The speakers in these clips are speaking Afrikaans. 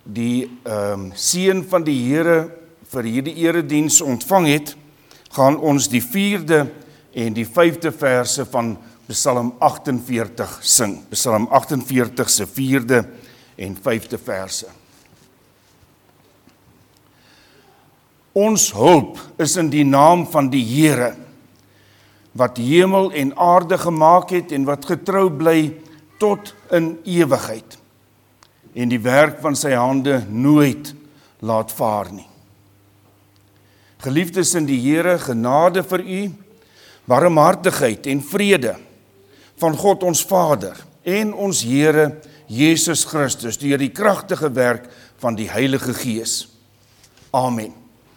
die seën van die Here vir hierdie erediens ontvang het, gaan ons die 4de en die 5de verse van Psalm 48 sing. Psalm 48 se 4de en 5de verse. Ons hulp is in die naam van die Here, wat hemel en aarde gemaak het en wat getrou bly tot in ewigheid, en die werk van sy hande nooit laat vaar nie. Geliefdes in die Here, genade vir u, barmhartigheid en vrede van God ons Vader en ons Here Jesus Christus deur die kragtige werk van die Heilige Gees. Amen.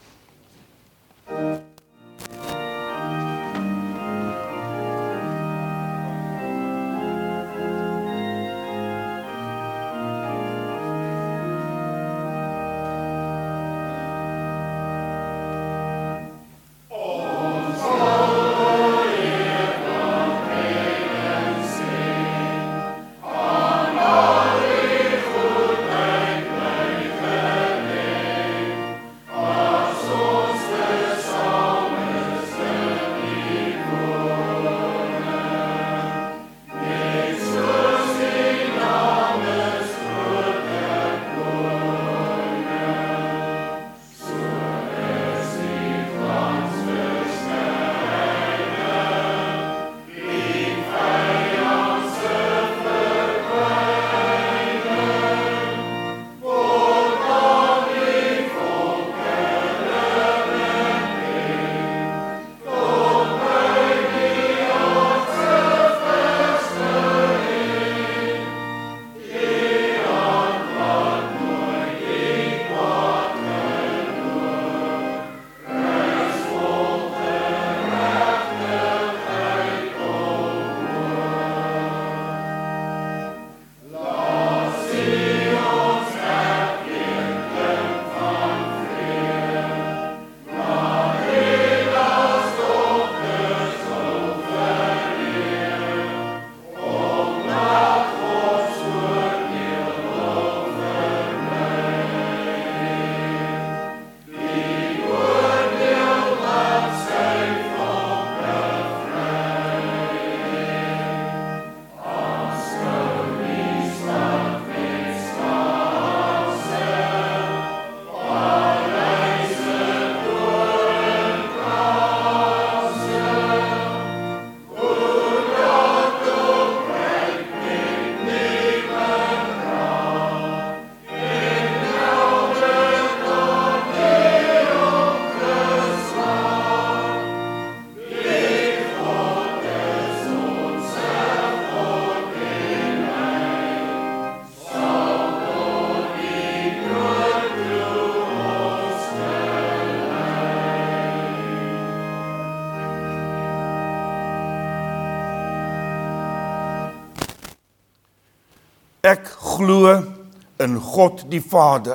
Ek glo in God die Vader,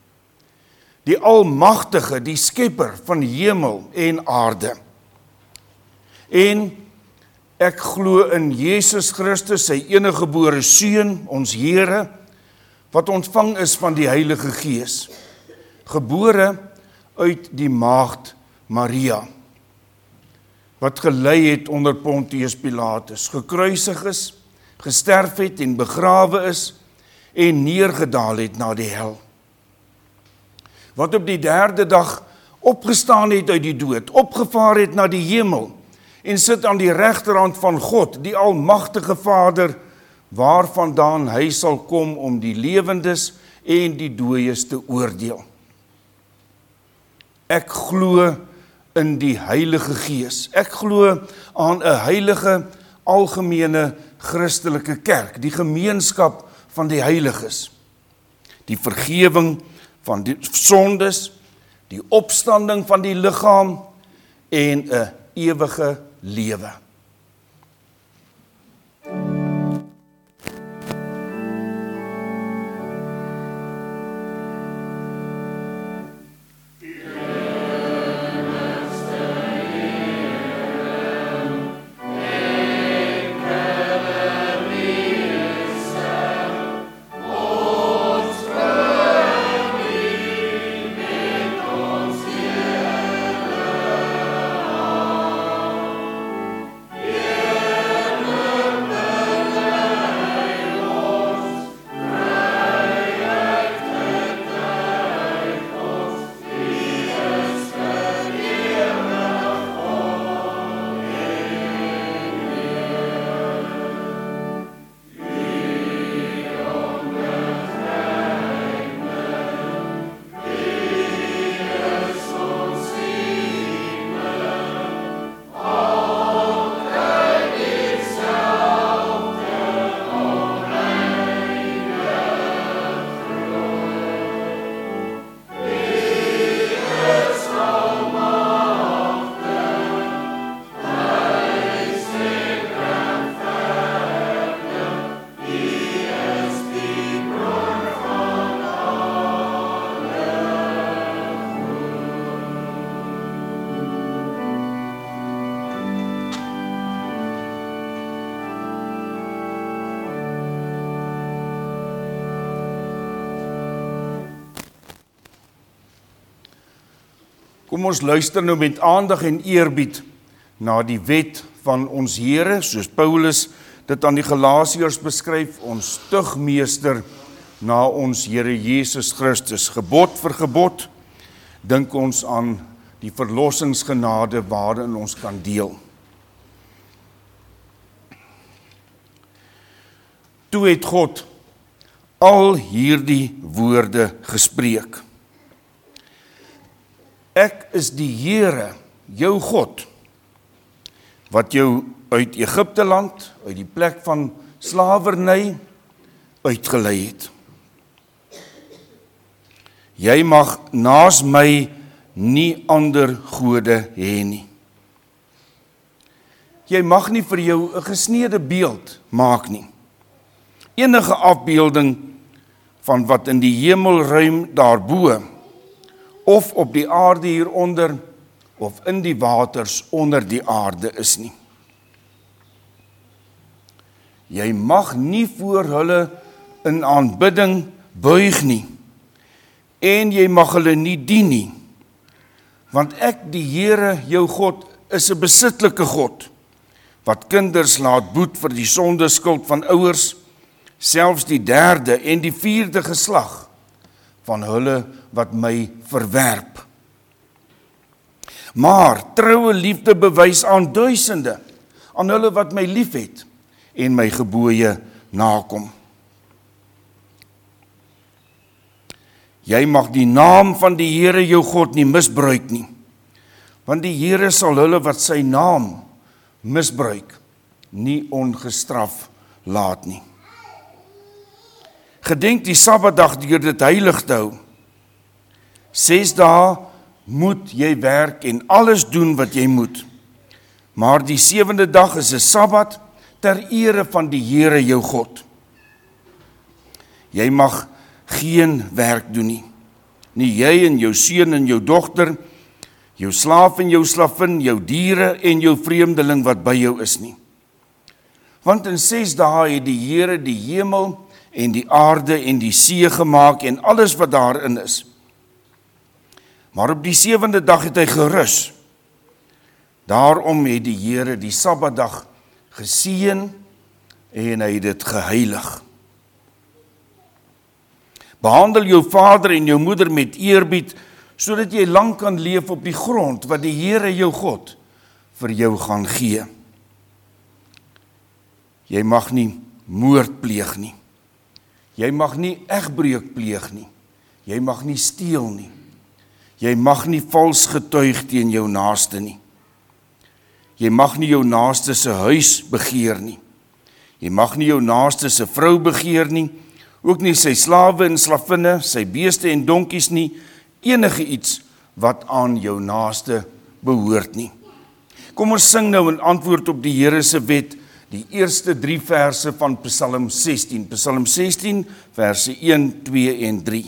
die Almagtige, die Skepper van hemel en aarde. En ek glo in Jesus Christus, sy eniggebore Seun, ons Here, wat ontvang is van die Heilige Gees, gebore uit die maagd Maria, wat gelei het onder Pontius Pilatus, gekruisig is, gesterf het en begrawe is en neergedaal het na die hel. Wat op die 3de dag opgestaan het uit die dood, opgevaar het na die hemel en sit aan die regterhand van God, die Almagtige Vader, waarvandaan hy sal kom om die lewendes en die dooies te oordeel. Ek glo in die Heilige Gees. Ek glo aan 'n heilige, algemene Christelike kerk, die gemeenskap van die heiliges, die vergewing van die sondes, die opstanding van die liggaam en 'n ewige lewe. Kom ons luister nou met aandag en eerbied na die wet van ons Here, soos Paulus dit aan die Galasiërs beskryf, ons tugmeester na ons Here Jesus Christus. Gebod vir gebod, dink ons aan die verlossingsgenade waarin ons kan deel. Toe het God al hierdie woorde gespreek. Ek is die Here, jou God, wat jou uit Egipte land, uit die plek van slawerny, uitgelei het. Jy mag naas my nie ander gode hê nie. Jy mag nie vir jou 'n gesneede beeld maak nie. Enige afbeelding van wat in die hemelruim daarbo, of op die aarde hieronder, of in die waters onder die aarde is nie. Jy mag nie voor hulle in aanbidding buig nie, en jy mag hulle nie dien nie, want ek, die Here, jou God, is 'n besitlike God, wat kinders laat boet vir die sondeskuld van ouers, selfs die 3de en die 4de geslag van hulle wat my verwerp. Maar troue liefde bewys aan duisende, aan hulle wat my liefhet en my gebooie nakom. Jy mag die naam van die Here jou God nie misbruik nie, want die Here sal hulle wat sy naam misbruik nie ongestraf laat nie. Gedenk die Sabbatdag deur dit heilig te hou. 6 dae moet jy werk en alles doen wat jy moet. Maar die 7de dag is 'n Sabbat ter ere van die Here jou God. Jy mag geen werk doen nie. Nie jy en jou seun en jou dogter, jou slaaf en jou slavin, jou diere en jou vreemdeling wat by jou is nie. Want in 6 dae het die Here die hemel en die aarde en die see gemaak en alles wat daarin is. Maar op die 7de dag het hy gerus. Daarom het die Here die Sabbatdag geseën en hy het dit geheilig. Behandel jou vader en jou moeder met eerbied, sodat jy lang kan leef op die grond wat die Here jou God vir jou gaan gee. Jy mag nie moord pleeg nie. Jy mag nie egbreuk pleeg nie. Jy mag nie steel nie. Jy mag nie vals getuig teen jou naaste nie. Jy mag nie jou naaste se huis begeer nie. Jy mag nie jou naaste se vrou begeer nie, ook nie sy slawe en slavinne, sy beeste en donkies nie, enige iets wat aan jou naaste behoort nie. Kom ons sing nou in antwoord op die Here se wet, die eerste 3 verse van Psalm 16. Psalm 16, verse 1, 2 en 3.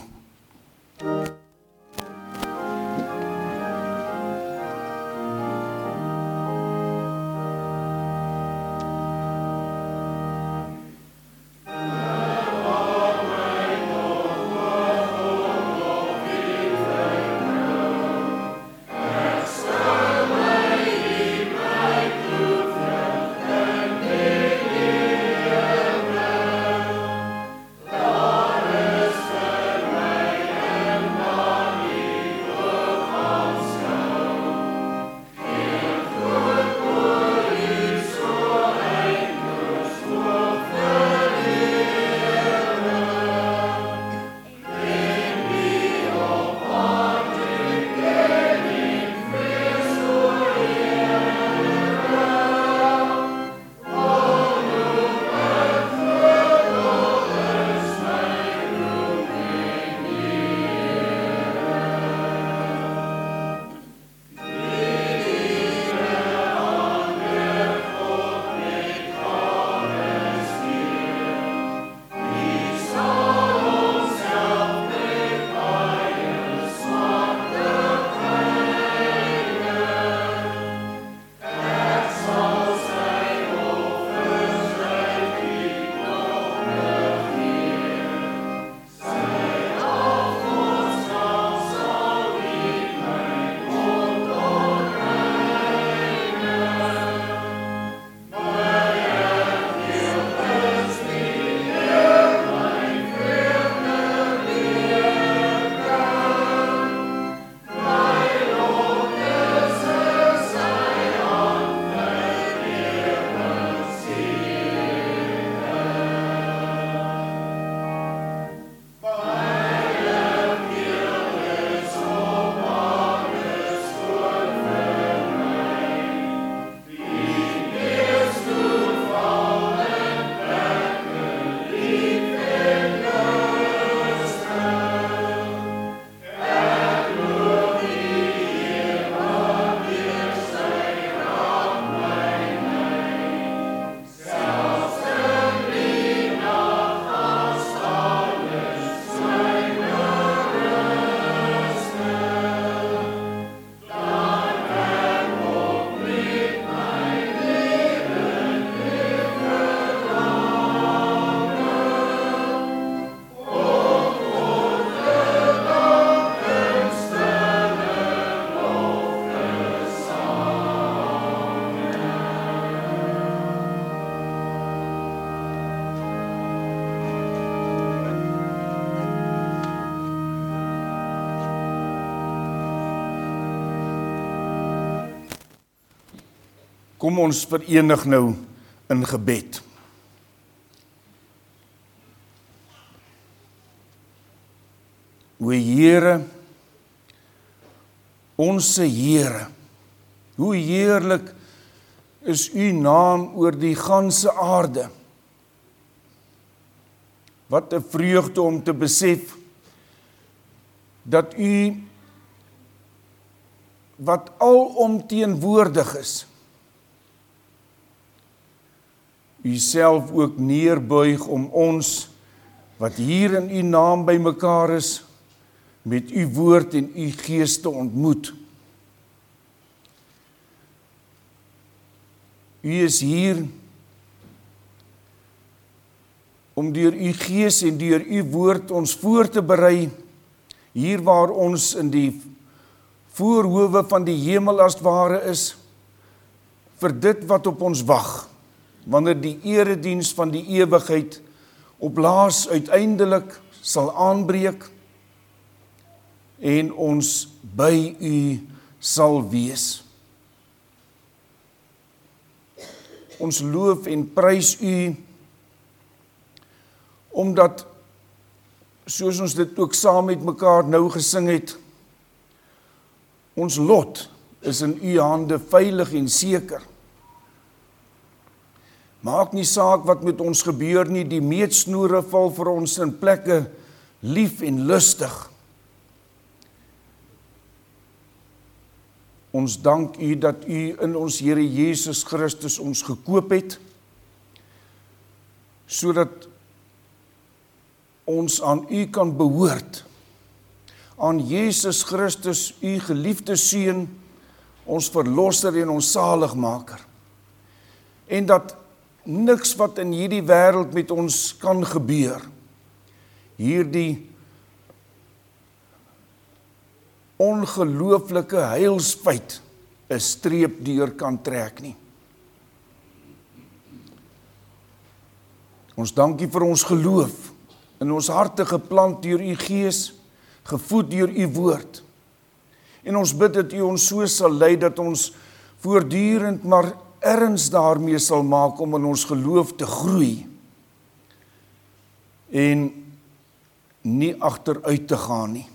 Kom ons verenig nou in gebed. O Here, onse Here, hoe heerlik is u naam oor die ganse aarde. Wat 'n vreugde om te besef dat u wat alomteenwoordig is, u self ook neerbuig om ons wat hier in u naam by mekaar is, met u woord en u gees te ontmoet. U is hier om deur u gees en deur u woord ons voor te berei, hier waar ons in die voorhoewe van die hemel as ware is, vir dit wat op ons wag, wanneer die erediens van die ewigheid op laas uiteindelik sal aanbreek, en ons by u sal wees. Ons loof en prys u, omdat, soos ons dit ook saam met mekaar nou gesing het, ons lot is in u hande veilig en seker. Maak nie saak wat met ons gebeur nie, die meetsnoere val vir ons in plekke lief en lustig. Ons dank u dat u in ons Here Jesus Christus ons gekoop het, sodat ons aan u kan behoort. Aan Jesus Christus, u geliefde Seun, ons verlosser en ons saligmaker. En dat niks wat in hierdie wêreld met ons kan gebeur, hierdie ongelooflike heilsfeit 'n streep deur kan trek nie. Ons dankie vir ons geloof, in ons harte geplant deur u gees, gevoed deur u woord. En ons bid dat u ons so sal lei, dat ons voortdurend maar erns daarmee sal maak om in ons geloof te groei, en nie agteruit te gaan nie.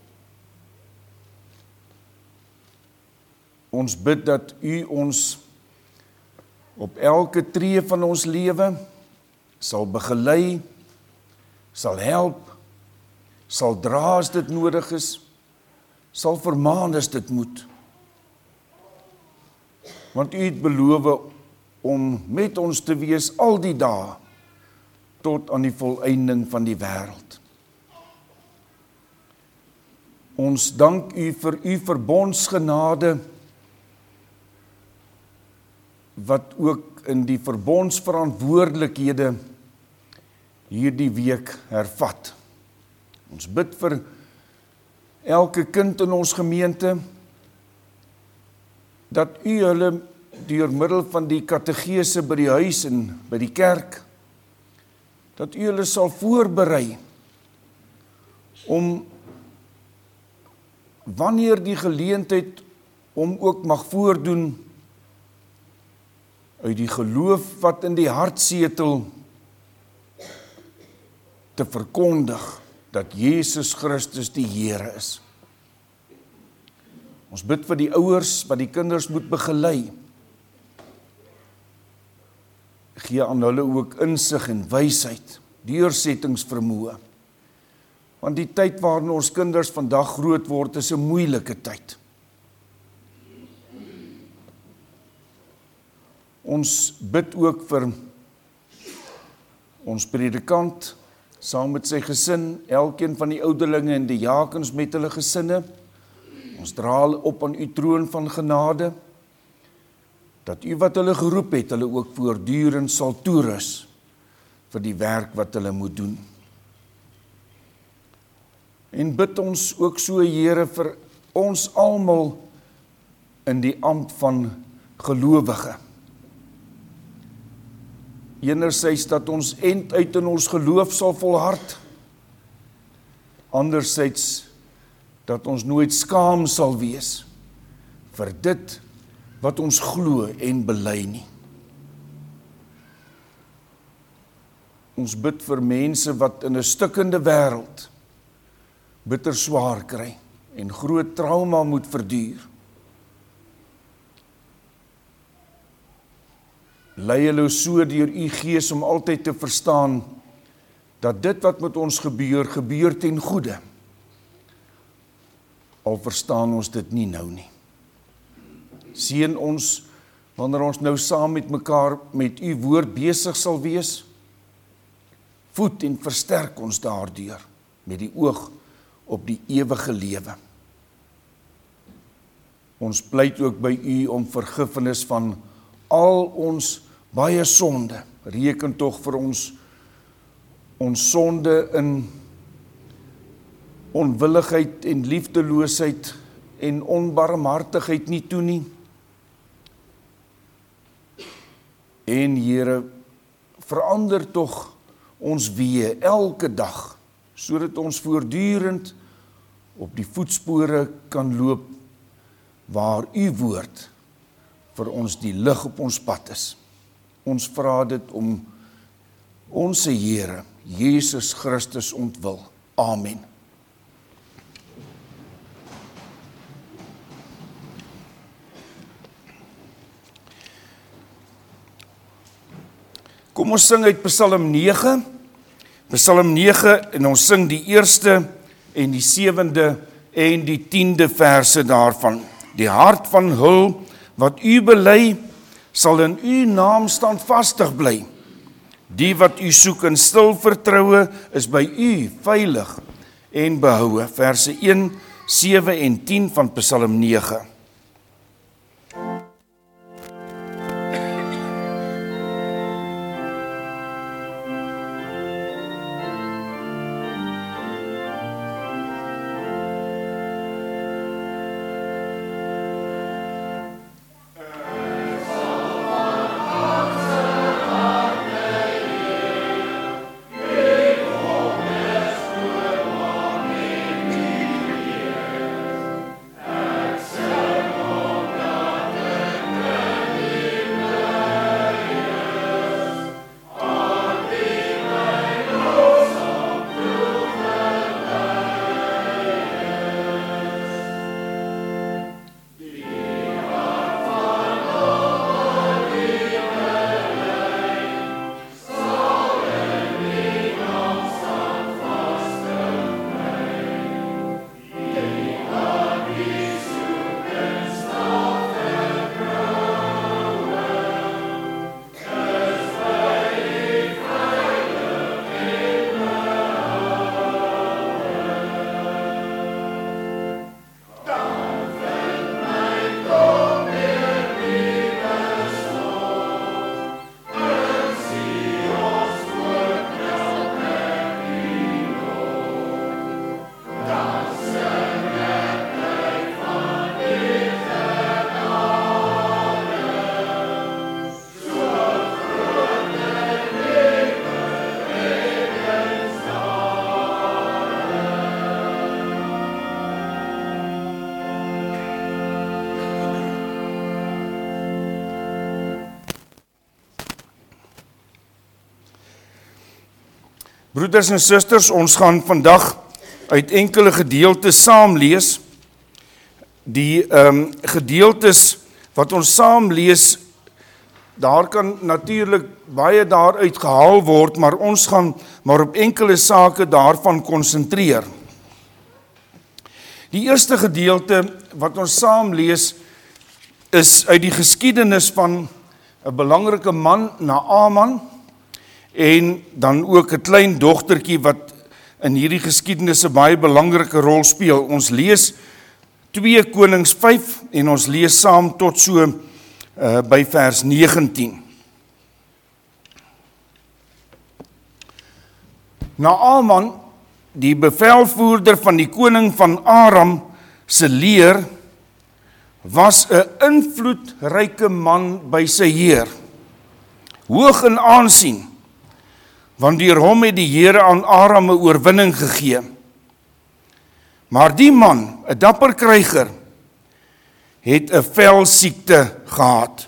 Ons bid dat u ons op elke tree van ons lewe sal begelei, sal help, sal dra as dit nodig is, sal vermaan as dit moet. Want u het beloof om met ons te wees al die dae, tot aan die volëinding van die wêreld. Ons dank u vir u verbondsgenade, wat ook in die verbondsverantwoordelikhede hierdie week hervat. Ons bid vir elke kind in ons gemeente, dat u hulle deur middel van die kategese by die huis en by die kerk, dat u hulle sal voorberei om, wanneer die geleentheid om ook mag voordoen, uit die geloof wat in die hart setel, te verkondig dat Jesus Christus die Here is. Ons bid vir die ouers wat die kinders moet begelei. Gee aan hulle ook insig en wysheid, deursettingsvermoë. Want die tyd waarin ons kinders vandag groot word, is 'n moeilike tyd. Ons bid ook vir ons predikant, saam met sy gesin, elkeen van die ouderlinge en die diakens met hulle gesinne. Ons dra hulle op aan u troon van genade, dat u wat hulle geroep het, hulle ook voortdurend sal toerus vir die werk wat hulle moet doen. En bid ons ook so, Here, vir ons almal in die ampt van gelowige. Enerzijds dat ons end uit in ons geloof sal volhard, anderzijds dat ons nooit skaam sal wees vir dit wat ons glo en bely nie. Ons bid vir mense wat in 'n stikkende wêreld bitter swaar kry en groot trauma moet verduur. Lei hulle so deur u Gees om altyd te verstaan dat dit wat met ons gebeur, gebeur ten goeie. Al verstaan ons dit nie nou nie. Seën ons wanneer ons nou saam met mekaar met u woord besig sal wees. Voed en versterk ons daardeur met die oog op die ewige lewe. Ons pleit ook by u om vergifnis van al ons baie sonde. Reken tog vir ons sonde in onwilligheid en liefdeloosheid en onbarmhartigheid nie toe nie. En Here, verander tog ons weë elke dag, sodat ons voortdurend op die voetspore kan loop waar u woord vir ons die lig op ons pad is. Ons vra dit om onse Here Jesus Christus ontwil. Amen. Kom ons sing uit Psalm 9. Psalm 9 en ons sing die eerste en die 7de en die 10de verse daarvan. Die hart van hul wat u bely, sal in u naam standvastig bly. Die wat u soek in stil vertroue, is by u veilig en behoue. Verse 1, 7 en 10 van Psalm 9. Broeders en susters, ons gaan vandag uit enkele gedeeltes saam lees. Die gedeeltes wat ons saam lees, daar kan natuurlik baie daaruit gehaal word, maar ons gaan maar op enkele sake daarvan konsentreer. Die eerste gedeelte wat ons saam lees, is uit die geskiedenis van 'n belangrike man, Naaman, en dan ook 'n klein dogtertjie wat in hierdie geskiedenis 'n baie belangrike rol speel. Ons lees 2 Konings 5 en ons lees saam tot so by vers 19. Naaman, die bevelvoerder van die koning van Aram se leer, was 'n invloedryke man by sy heer, hoog in aansien, want deur hom het die Here aan Aram 'n oorwinning gegee. Maar die man, 'n dapper kryger, het 'n velsiekte gehad.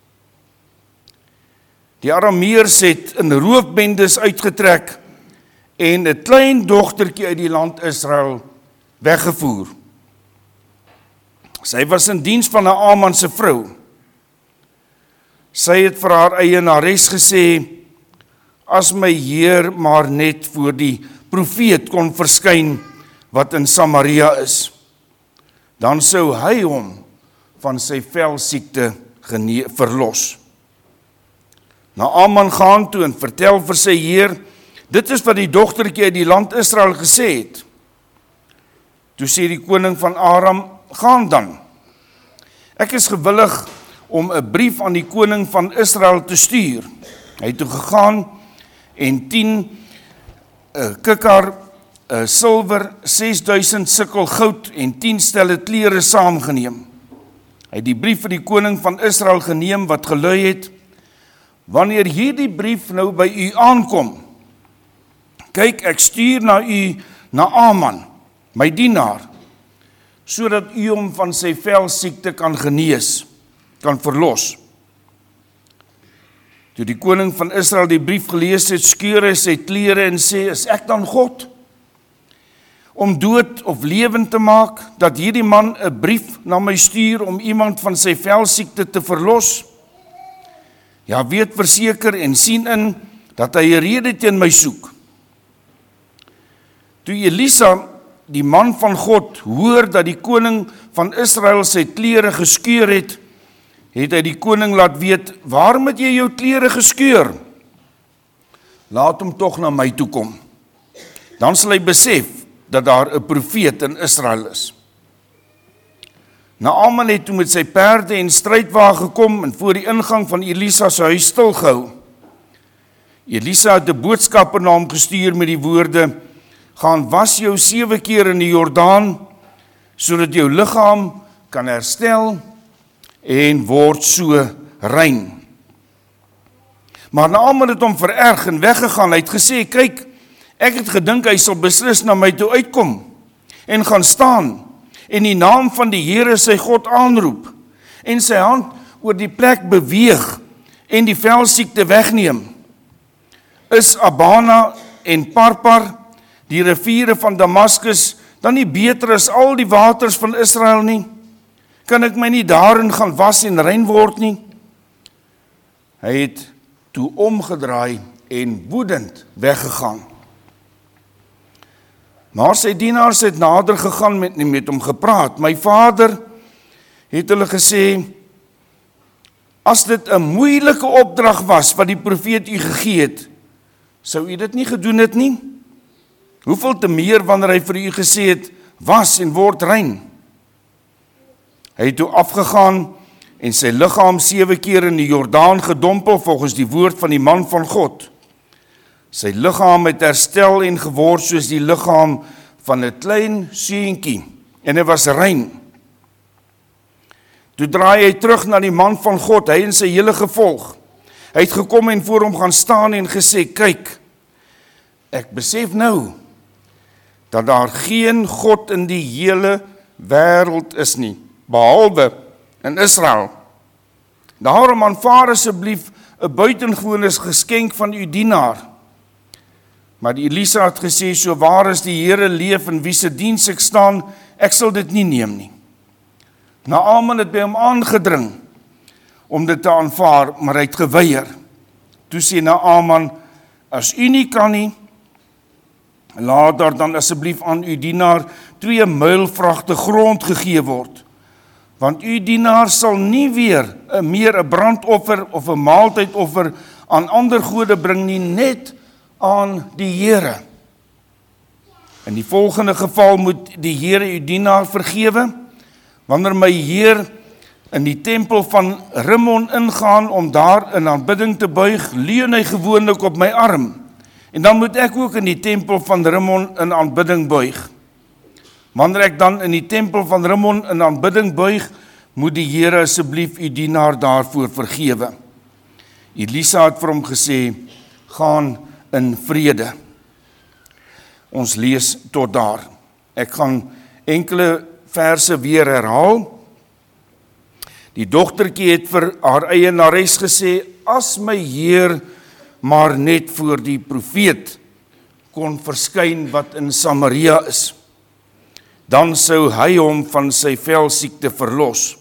Die Arameërs het in roofbendes uitgetrek en 'n klein dogtertjie uit die land Israel weggevoer. Sy was in diens van Naaman se vrou. Sy het vir haar eienares gesê, as my heer maar net voor die profeet kon verskyn wat in Samaria is, dan sou hy hom van sy velsiekte verlos. Naaman gaan toe en vertel vir sy heer, dit is wat die dogtertjie uit die land Israel gesê het. Toe sê die koning van Aram, gaan dan. Ek is gewillig om 'n brief aan die koning van Israel te stuur. Hy het toe gegaan en 10 kikar silwer, 6000 sikkel goud en 10 stelle klere saamgeneem. Hy het die brief vir die koning van Israel geneem wat gelui het, wanneer hierdie brief nou by u aankom, kyk, ek stuur na u Naaman, my dienaar, sodat u hom van sy velsiekte kan genees, kan verlos. Toe die koning van Israel die brief gelees het, skeur hy sy klere en sê, is ek dan God, om dood of lewend te maak, dat hierdie man 'n brief na my stuur om iemand van sy velsiekte te verlos? Ja, weet verseker en sien in, dat hy 'n rede teen my soek. Toe Elisa, die man van God, hoor dat die koning van Israel sy klere geskeur het, het hy die koning laat weet, waarom het jy jou klere geskeur? Laat hom tog na my toe kom. Dan sal hy besef, dat daar 'n profeet in Israel is. Naaman het toe met sy perde en strydwa gekom en voor die ingang van Elisa se huis stilgehou. Elisa het 'n boodskapper na hom gestuur met die woorde, gaan was jou 7 keer in die Jordaan, sodat jou liggaam kan herstel en word so rein. Maar Naaman het hom vererg en weggegaan. Hy het gesê, kyk, ek het gedink hy sal beslis na my toe uitkom en gaan staan en die naam van die Here sy God aanroep en sy hand oor die plek beweeg en die velsiekte wegneem. Is Abana en Parpar, die riviere van Damaskus, dan nie beter as al die waters van Israel nie? Kan ek my nie daarin gaan was en rein word nie? Hy het toe omgedraai en woedend weggegaan. Maar sy dienaars het nader gegaan met hom gepraat. My vader, het hulle gesê, as dit 'n moeilike opdrag was wat die profeet u gegee het, sou u dit nie gedoen het nie? Hoeveel te meer wanneer hy vir u gesê het, was en word rein? Hy het toe afgegaan en sy liggaam 7 keer in die Jordaan gedompel volgens die woord van die man van God. Sy liggaam het herstel en geword soos die liggaam van 'n klein seentjie en hy was rein. Toe draai hy terug na die man van God, hy en sy hele gevolg. Hy het gekom en voor hom gaan staan en gesê, kyk, ek besef nou, dat daar geen God in die hele wêreld is nie, behalwe in Israel. Daarom aanvaar asseblief 'n buitengewone geskenk van u dienaar. Maar die Elisa het gesê, so waar as die Here leef en wie se diens ek staan, ek sal dit nie neem nie. Naaman het by hom aangedring om dit te aanvaar, maar hy het geweier. Toe sê Naaman, as u nie kan nie, laat daar dan asseblief aan u dienaar 2 muilvragte grond gegee word, want u dienaar sal nie weer meer 'n brandoffer of 'n maaltydoffer aan ander gode bring nie, net aan die Here. In die volgende geval moet die Here u dienaar vergewe, wanneer my Heer in die tempel van Rimmon ingaan om daar in aanbidding te buig, leun hy gewoonlik op my arm, en dan moet ek ook in die tempel van Rimmon in aanbidding buig. Wanneer ek dan in die tempel van Rimmon in aanbidding buig, moet die Here asseblief u dienaar daarvoor vergewe. Elisa het vir hom gesê, gaan in vrede. Ons lees tot daar. Ek gaan enkele verse weer herhaal. Die dogtertjie het vir haar eienares gesê, as my Heer maar net voor die profeet kon verskyn wat in Samaria is, dan sou hy hom van sy velsiekte verlos.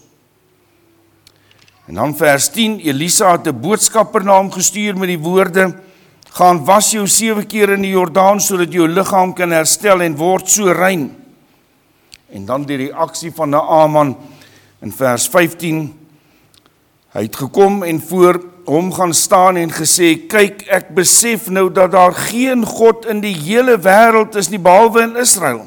En dan vers 10, Elisa het 'n boodskapper na hom gestuur met die woorde, gaan was jou 7 keer in die Jordaan, sodat jou liggaam kan herstel en word so rein. En dan die reaksie van Naaman in vers 15, hy het gekom en voor hom gaan staan en gesê, kyk, ek besef nou dat daar geen God in die hele wêreld is nie, behalwe in Israel.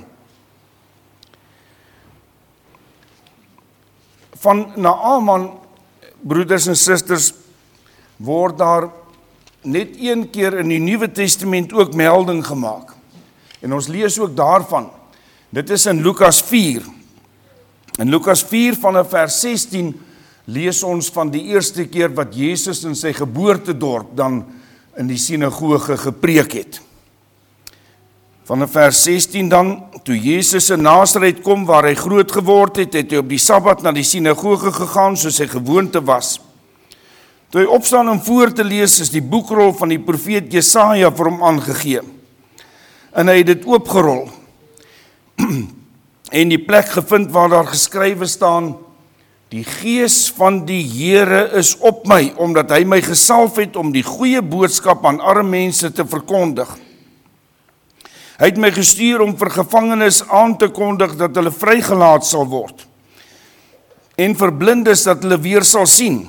Van Naaman, broeders en susters, word daar net 1 keer in die Nuwe Testament ook melding gemaak. En ons lees ook daarvan. Dit is in Lukas 4. In Lukas 4 vanaf vers 16 lees ons van die eerste keer wat Jesus in sy geboortedorp dan in die sinagoge gepreek het. Vanaf vers 16 dan, toe Jesus in Nasaret kom waar hy groot geword het, het hy op die Sabbat na die sinagoge gegaan soos sy gewoonte was. Toe hy opstaan om voor te lees, is die boekrol van die profeet Jesaja vir hom aangegee. En hy het dit oopgerol en die plek gevind waar daar geskrywe staan, die Gees van die Here is op my, omdat hy my gesalf het om die goeie boodskap aan arme mense te verkondig. Hy het my gestuur om vir gevangenes aan te kondig dat hulle vrygelaat sal word, en vir blindes dat hulle weer sal sien,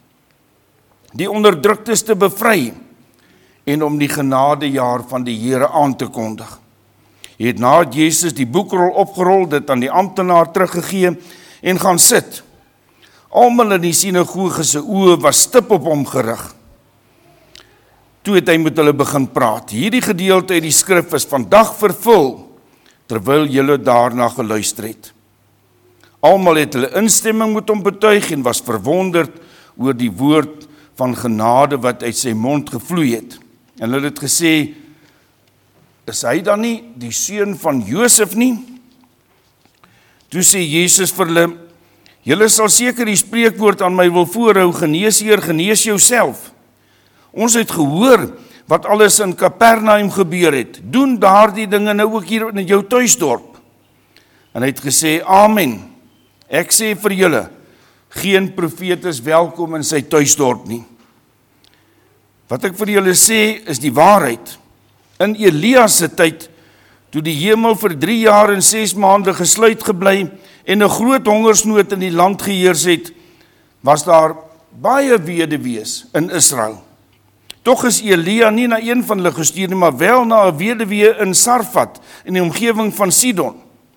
die onderdruktes te bevry, en om die genadejaar van die Here aan te kondig. Hy het na Jesus die boekrol opgerol, dit aan die amptenaar teruggegee, en gaan sit. Almal in die sinagoge se oë was stip op hom gerig. Toe het hy met hulle begin praat. Hierdie gedeelte uit die skrif is vandag vervul, terwyl julle daarna geluister het. Almal het hulle instemming met hom betuig en was verwonderd oor die woord van genade wat uit sy mond gevloei het. En hulle het gesê, is hy dan nie die seun van Josef nie? Toe sê Jesus vir hulle, julle sal seker die spreekwoord aan my wil voorhou, geneesheer, genees jouself. Ons het gehoor wat alles in Kapernaum gebeur het. Doen daardie dinge nou ook hier in jou tuisdorp. En hy het gesê, amen. Ek sê vir julle, geen profeet is welkom in sy tuisdorp nie. Wat ek vir julle sê, is die waarheid. In Elia se tyd, toe die hemel vir 3 jaar en 6 maande gesluit gebly en 'n groot hongersnood in die land geheers het, was daar baie weduwees in Israel. Tog is Elia nie na een van hulle gestuur nie, maar wel na 'n weduwee in Sarfat, in die omgewing van Sidon.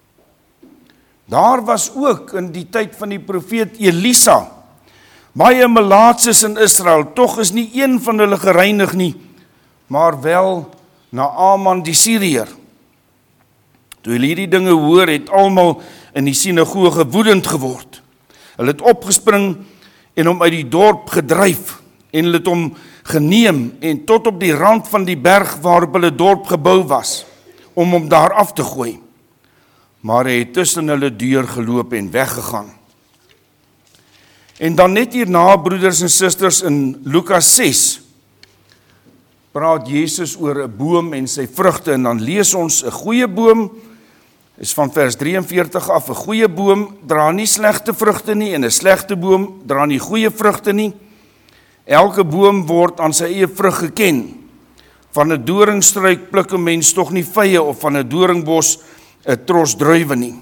Daar was ook in die tyd van die profeet Elisa baie melaatses in Israel, tog is nie een van hulle gereinig nie, maar wel Naaman die Syriër. Toe hulle hierdie dinge hoor, het almal in die sinagoge woedend geword. Hulle het opgespring en hom uit die dorp gedryf, en hulle het hom geneem en tot op die rand van die berg waarop hulle dorp gebou was, om hom daar af te gooi. Maar hy het tussen hulle deur geloop en weggegaan. En dan net hierna, broeders en susters, in Lukas 6, praat Jesus oor 'n boom en sy vrugte, en dan lees ons 'n goeie boom, is van vers 43 af, 'n goeie boom dra nie slegte vrugte nie, en 'n slegte boom dra nie goeie vrugte nie. Elke boom word aan sy eie vrug geken. Van 'n doringstruik pluk 'n mens tog nie vye, of van 'n doringbos 'n tros druiwe nie.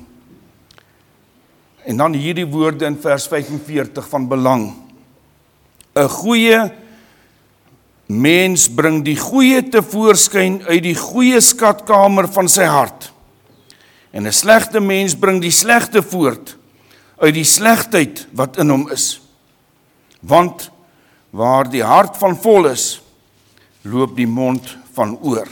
En dan hierdie woorde in vers 45 van belang. 'n goeie mens bring die goeie tevoorskyn uit die goeie skatkamer van sy hart. En 'n slegte mens bring die slegte voort uit die slegheid wat in hom is. Want waar die hart van vol is, loop die mond van oor.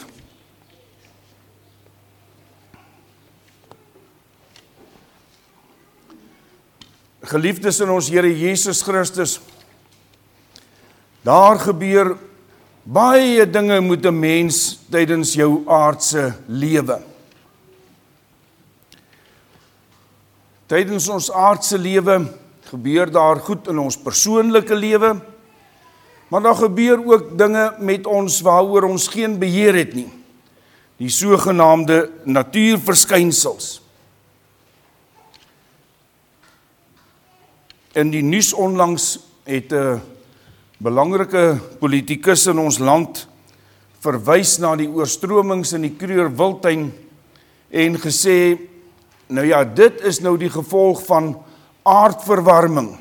Geliefdes in ons Here Jesus Christus, daar gebeur baie dinge met 'n mens tydens jou aardse lewe. Tydens ons aardse lewe gebeur daar goed in ons persoonlike lewe, maar daar gebeur ook dinge met ons waaroor ons geen beheer het nie. Die sogenaamde natuurverskynsels. In die nuus onlangs het 'n belangrike politikus in ons land verwys na die oorstromings in die Kruger Wildtuin en gesê, nou ja, dit is nou die gevolg van aardverwarming.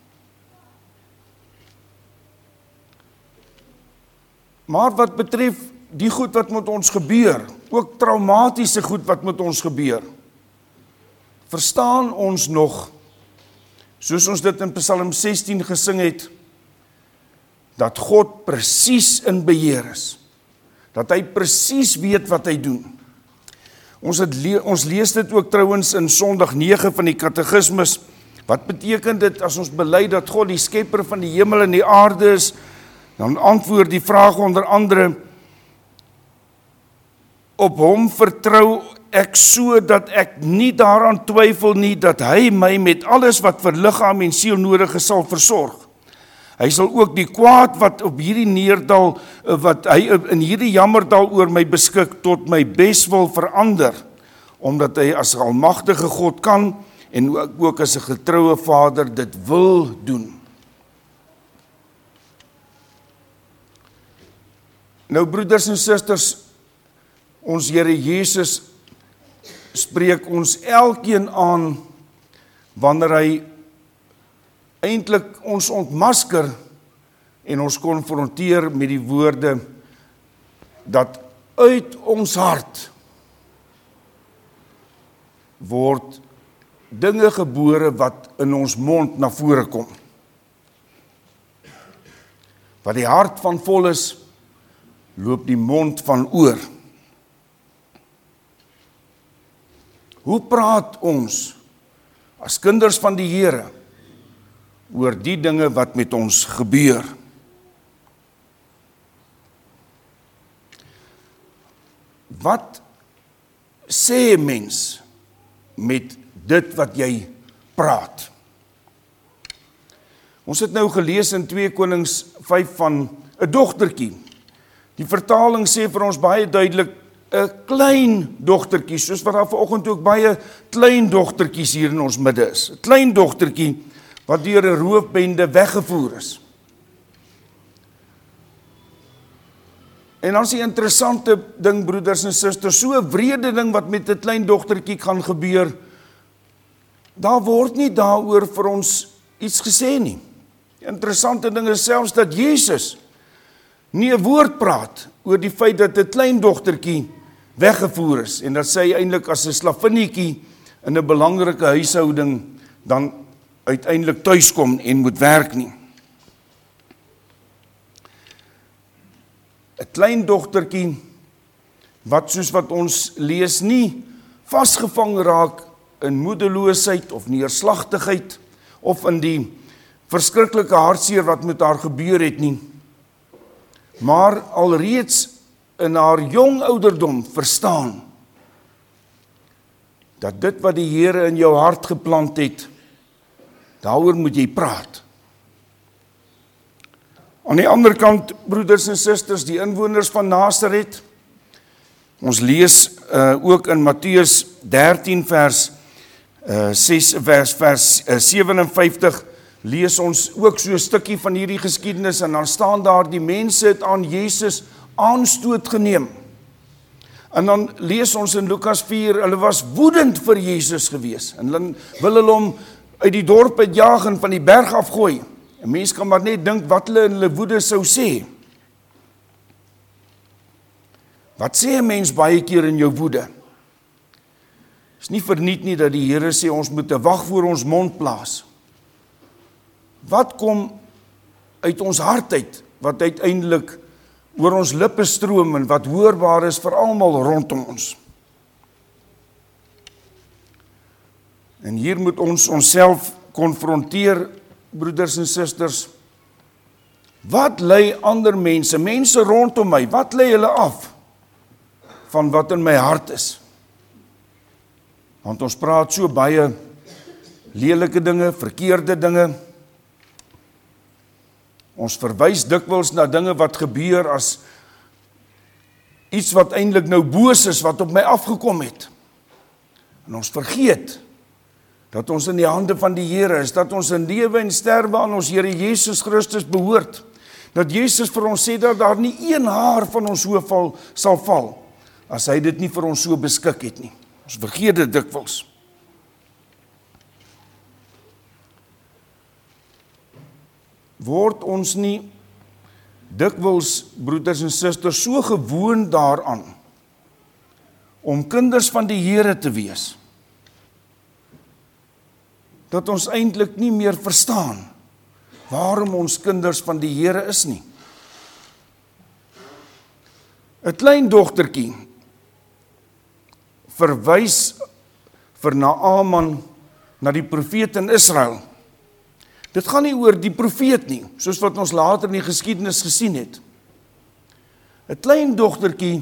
Maar wat betref die goed wat met ons gebeur, ook traumatiese goed wat met ons gebeur, verstaan ons nog, soos ons dit in Psalm 16 gesing het, dat God presies in beheer is, dat hy presies weet wat hy doen. Ons lees dit ook trouwens in Sondag 9 van die Katekismus. Wat beteken dit as ons bely dat God die skepper van die hemel en die aarde is? Dan antwoord die vraag onder andere, op hom vertrou ek so dat ek nie daaraan twyfel nie dat hy my met alles wat vir liggaam en siel nodig is sal versorg. Hy sal ook die kwaad wat op hierdie neerdal, wat hy in hierdie jammerdal oor my beskik, tot my beswil verander, omdat hy as almagtige God kan, en ook as 'n getroue Vader dit wil doen. Nou broeders en susters, ons Here Jesus spreek ons elkeen aan, wanneer hy eintlik ons ontmasker en ons konfronteer met die woorde dat uit ons hart word dinge gebore wat in ons mond na vore kom. Wat die hart van vol is, loop die mond van oor. Hoe praat ons as kinders van die Here oor die dinge wat met ons gebeur? Wat sê mens met dit wat jy praat? Ons het nou gelees in 2 Konings 5 van 'n dogtertjie. Die vertaling sê vir ons baie duidelik 'n klein dogtertjie, soos wat daar vanoggend ook baie klein dogtertjies hier in ons midde is. 'n Klein dogtertjie wat deur 'n roofbende weggevoer is. En dan is die interessante ding, broeders en susters, so 'n wrede ding wat met 'n klein dogtertjie kan gebeur, daar word nie daaroor vir ons iets gesê nie. Die interessante ding is selfs dat Jesus nie 'n woord praat oor die feit dat 'n klein dogtertjie weggevoer is en dat sy eintlik as 'n slavinnetjie in 'n belangrike huishouding dan uiteindelik tuis kom en moet werk nie. 'n Klein dogtertjie wat soos wat ons lees nie vasgevang raak in moedeloosheid of neerslagtigheid of in die verskriklike hartseer wat met haar gebeur het nie, maar alreeds in haar jong ouderdom verstaan dat dit wat die Here in jou hart geplant het, daaroor moet jy praat. Aan die ander kant, broeders en susters, die inwoners van Nasaret, ons lees ook in Matteus 13 vers 57, lees ons ook so 'n stukkie van hierdie geskiedenis en dan staan daar die mense het aan Jesus aanstoot geneem. En dan lees ons in Lukas 4, hulle was woedend vir Jesus gewees en dan wil hulle hom uit die dorp uitjaag en van die berg afgooi. 'n Mens kan maar net dink wat hulle in hulle woede sou sê. Wat sê 'n mens baie keer in jou woede? Is nie verniet nie dat die Here sê ons moet 'n wag voor ons mond plaas. Wat kom uit ons hart uit, wat uiteindelik oor ons lippe stroom en wat hoorbaar is vir almal rondom ons? En hier moet ons onsself konfronteer, broeders en susters. Wat lei ander mense, mense rondom my, wat lei hulle af van wat in my hart is? Want ons praat so baie lelike dinge, verkeerde dinge. Ons verwys dikwels na dinge wat gebeur as iets wat eintlik nou boos is, wat op my afgekom het. En ons vergeet dat ons in die hande van die Here is, dat ons in lewe en sterwe aan ons Here Jesus Christus behoort, dat Jesus vir ons sê dat daar nie een haar van ons hoof sal val, as hy dit nie vir ons so beskik het nie. Ons vergeet dit dikwels. Word ons nie dikwels, broeders en susters, so gewoon daaraan, om kinders van die Here te wees, dat ons eintlik nie meer verstaan, waarom ons kinders van die Here is nie. 'n klein dogtertjie verwys vir Naaman na die profeet in Israel. Dit gaan nie oor die profeet nie, soos wat ons later in die geskiedenis gesien het. 'n klein dogtertjie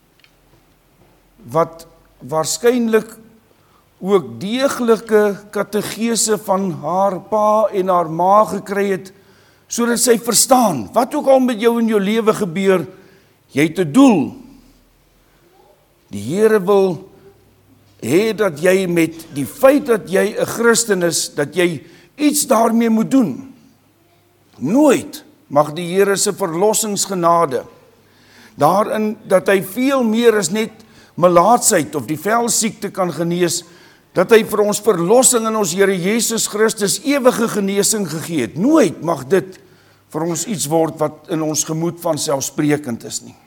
wat waarskynlik ook deeglike kategese van haar pa en haar ma gekry het, sodat sy verstaan, wat ook al met jou in jou lewe gebeur, jy het 'n doel. Die Here wil hê dat jy met die feit dat jy 'n Christen is, dat jy iets daarmee moet doen. Nooit mag die Here se verlossingsgenade, daarin dat hy veel meer as net melaatsheid of die velsiekte kan genees, dat hy vir ons verlossing in ons Here Jesus Christus ewige genesing gegee het. Nooit mag dit vir ons iets word wat in ons gemoed vanselfsprekend is nie.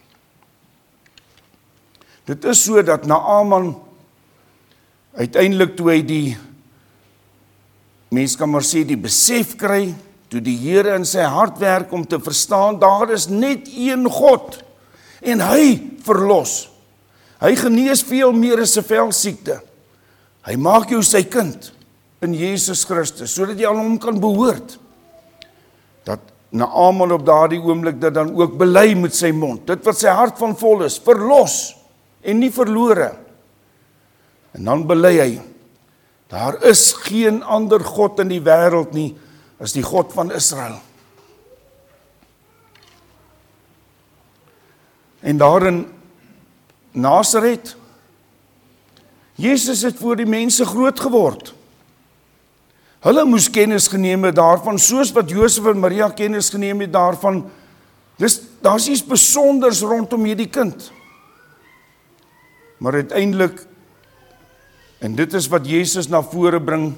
Dit is so dat Naaman uiteindelik toe hy die, mens kan maar sê, die besef kry, toe die Here in sy hart werk om te verstaan, daar is net een God, en hy verlos. Hy genees veel meer as 'n velsiekte. Hy maak jou sy kind in Jesus Christus, sodat jy aan hom kan behoort. Dat Naaman op daardie oomblik dit dan ook bely met sy mond, dit wat sy hart van vol is, verlos en nie verlore. En dan bely hy, daar is geen ander God in die wêreld nie, as die God van Israel. En daar in Nasaret, Jesus het voor die mense groot geword. Hulle moes kennis geneem het daarvan, soos wat Josef en Maria kennis geneem het daarvan. Daar is iets besonders rondom hierdie kind. Maar uiteindelik, en dit is wat Jesus na vore bring,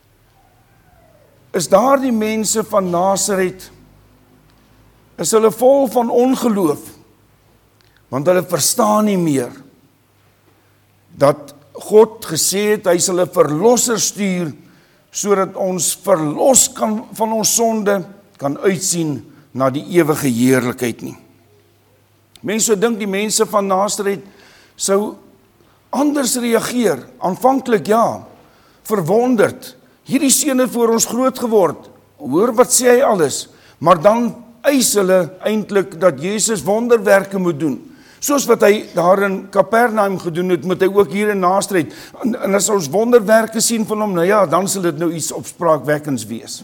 is daar die mense van Nasaret, is hulle vol van ongeloof, want hulle verstaan nie meer, dat God gesê het, hy sal 'n verlosser stuur, sodat ons verlos kan van ons sonde, kan uitsien na die ewige heerlikheid nie. Mense dink die mense van Nasaret sou anders reageer, aanvanklik ja, verwonderd, hierdie seun het voor ons groot geword, hoor wat sê hy alles, maar dan eis hulle eintlik dat Jesus wonderwerke moet doen, soos wat hy daar in Kapernaum gedoen het, moet hy ook hier in Nasaret, en as ons wonderwerke sien van hom, nou ja, dan sal dit nou iets opspraakwekkends wees.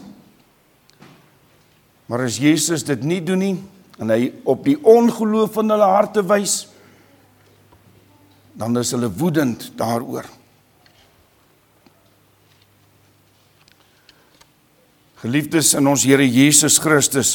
Maar as Jesus dit nie doen nie, en hy op die ongeloof van hulle harte wys, dan is hulle woedend daaroor. Geliefdes in ons Here Jesus Christus,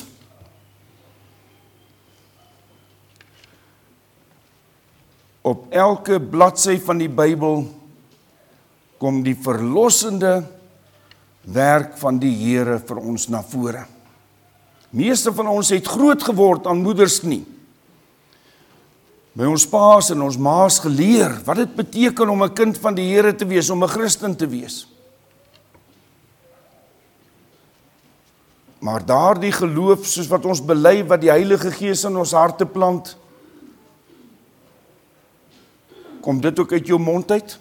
op elke bladsy van die Bybel kom die verlossende werk van die Here vir ons na vore. Meeste van ons het groot geword aan moedersknie. By ons paas en ons maas geleer wat dit beteken om 'n kind van die Here te wees, om 'n Christen te wees. Maar daardie geloof, soos wat ons bely, wat die Heilige Gees in ons harte plant, kom dit ook uit jou mond uit?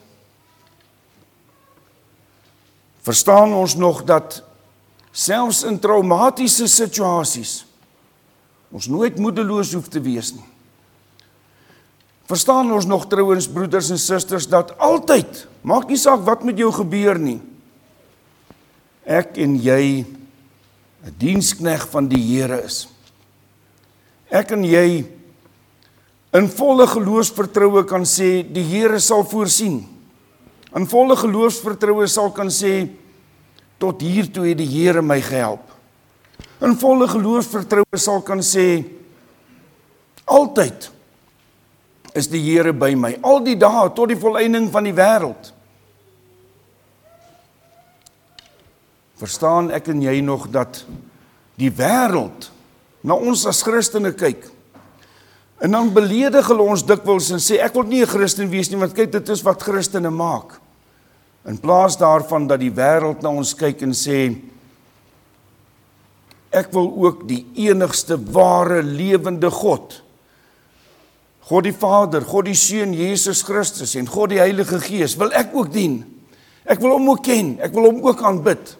Verstaan ons nog dat selfs in traumatiese situasies ons nooit moedeloos hoef te wees nie? Verstaan ons nog trouens, broeders en susters, dat altyd, maak nie saak wat met jou gebeur nie, ek en jy 'n dienskneg van die Here is. Ek en jy in volle geloofsvertroue kan sê, die Here sal voorsien. In volle geloofsvertroue sal kan sê, tot hiertoe het die Here my gehelp. In volle geloofsvertroue sal kan sê, altyd is die Here by my, al die dae tot die volëinding van die wêreld. Verstaan ek en jy nog dat die wêreld na ons as Christene kyk, en dan beledig hulle ons dikwels en sê, ek wil nie 'n Christen wees nie, want kyk, dit is wat Christene maak. In plaas daarvan dat die wêreld na ons kyk en sê, ek wil ook die enigste ware lewende God, God die Vader, God die Seun, Jesus Christus en God die Heilige Gees, wil ek ook dien. Ek wil hom ook ken, ek wil hom ook aanbid.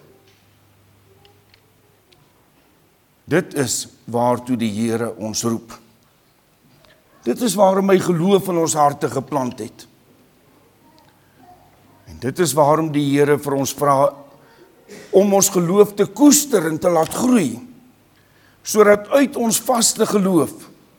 Dit is waartoe die Here ons roep. Dit is waarom hy geloof in ons harte geplant het. En dit is waarom die Here vir ons vra om ons geloof te koester en te laat groei, sodat uit ons vaste geloof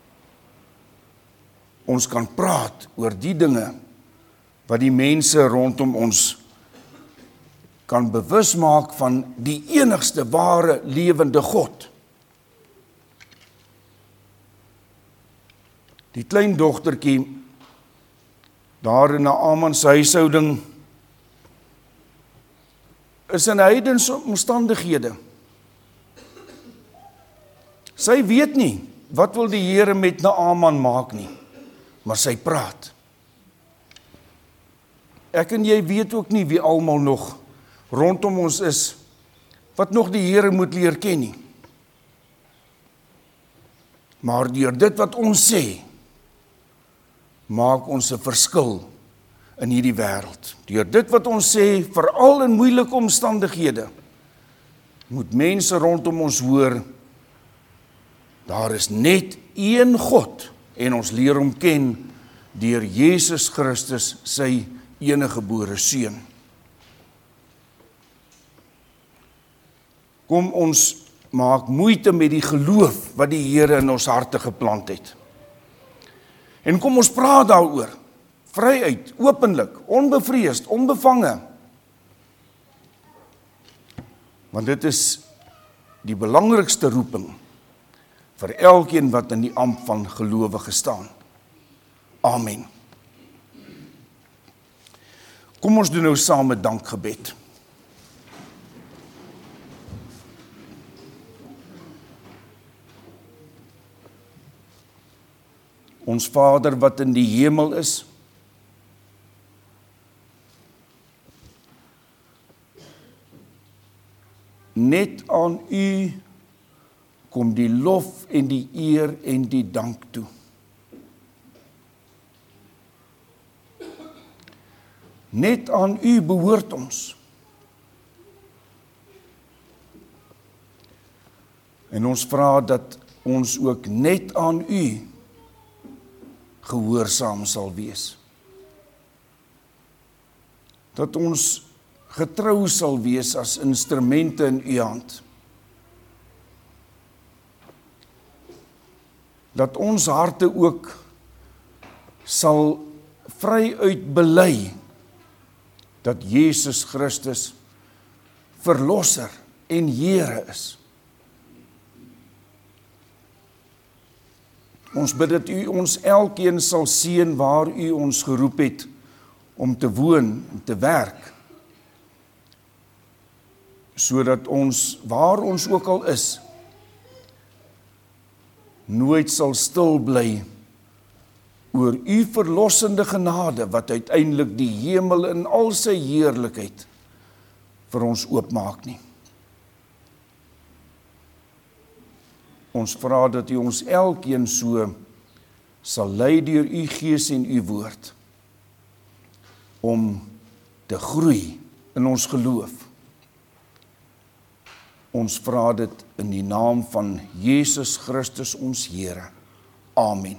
ons kan praat oor die dinge wat die mense rondom ons kan bewus maak van die enigste ware lewende God. Die klein dogtertjie daar in Naaman se huishouding is in heidense omstandighede. Sy weet nie wat wil die Here met Naaman maak nie, maar sy praat. Ek en jy weet ook nie wie almal nog rondom ons is wat nog die Here moet leer ken nie. Maar deur dit wat ons sê, maak ons 'n verskil in hierdie wêreld. Deur dit wat ons sê, veral in moeilike omstandighede, moet mense rondom ons hoor, daar is net een God en ons leer hom ken deur Jesus Christus, sy eniggebore Seun. Kom ons maak moeite met die geloof wat die Here in ons harte geplant het. En kom ons praat daaroor, vryuit, openlik, onbevreesd, onbevange. Want dit is die belangrikste roeping vir elkeen wat in die ampt van gelowige staan. Amen. Kom ons doen nou saam 'n dankgebed. Ons Vader wat in die hemel is, net aan U kom die lof en die eer en die dank toe. Net aan U behoort ons. En ons vra dat ons ook net aan U gehoorsaam sal wees. Dat ons getrou sal wees as instrumente in U hand. Dat ons harte ook sal vryuit bely dat Jesus Christus Verlosser en Here is. Ons bid dat U ons elkeen sal seën waar U ons geroep het om te woon en te werk, sodat ons, waar ons ook al is, nooit sal stil bly oor U verlossende genade wat uiteindelik die hemel in al sy heerlikheid vir ons oopmaak nie. Ons vra dat U ons elkeen so sal lei deur U Gees en U woord om te groei in ons geloof. Ons vra dit in die naam van Jesus Christus ons Here. Amen.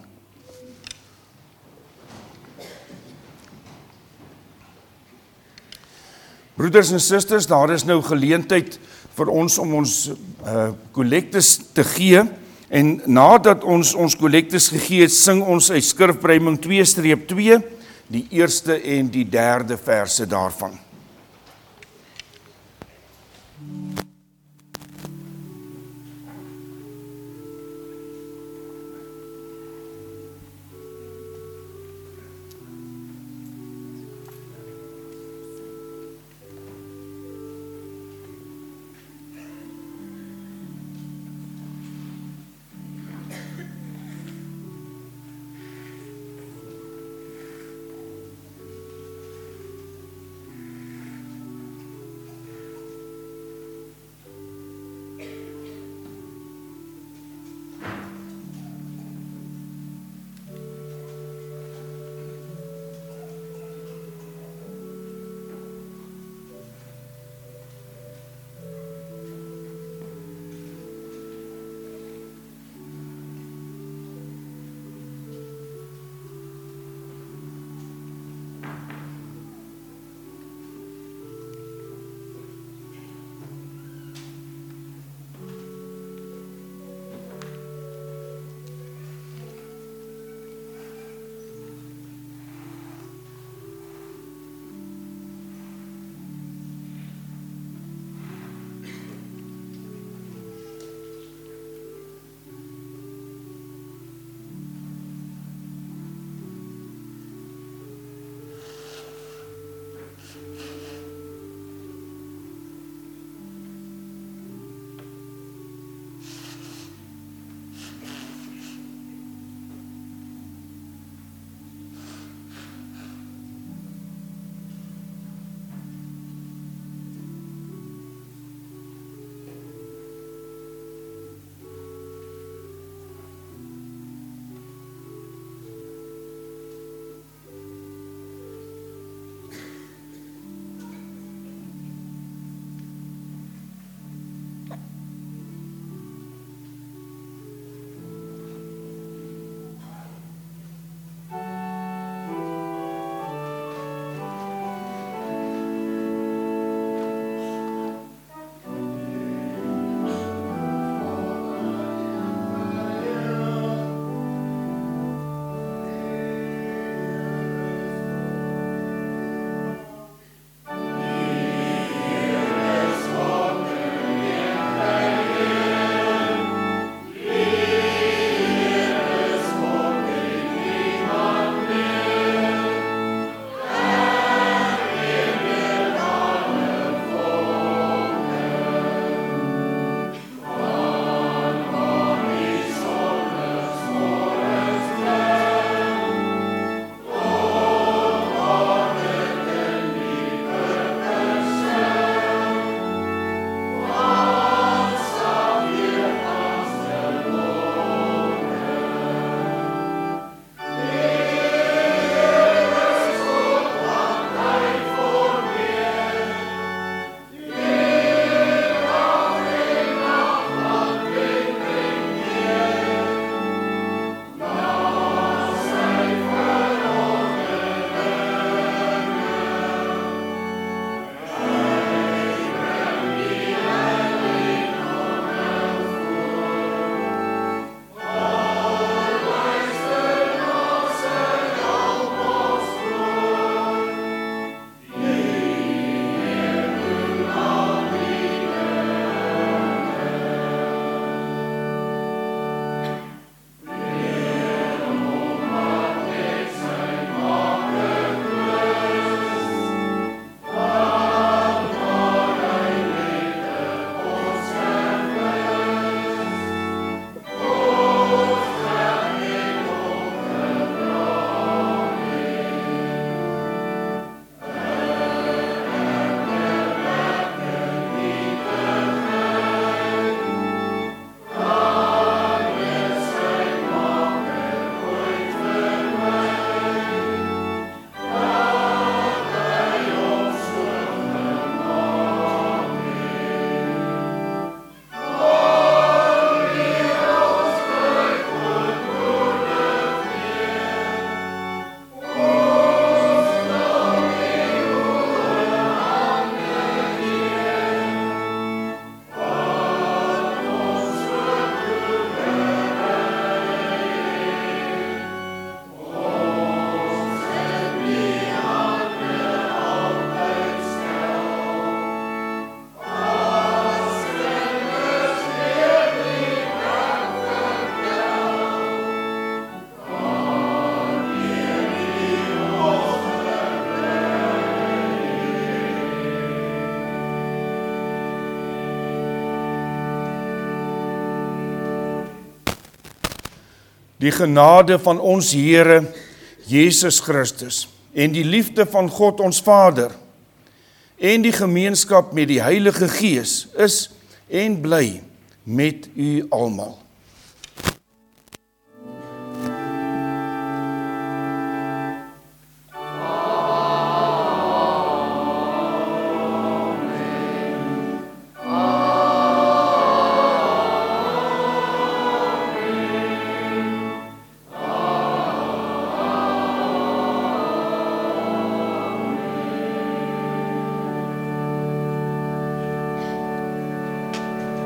Broeders en susters, daar is nou geleentheid vir ons om ons kollektes te gee, en nadat ons kollektes gegee het, sing ons uit Skrifbreiding 2-2, die eerste en die derde verse daarvan. Die genade van ons Here Jesus Christus en die liefde van God ons Vader en die gemeenskap met die Heilige Gees is en bly met u almal.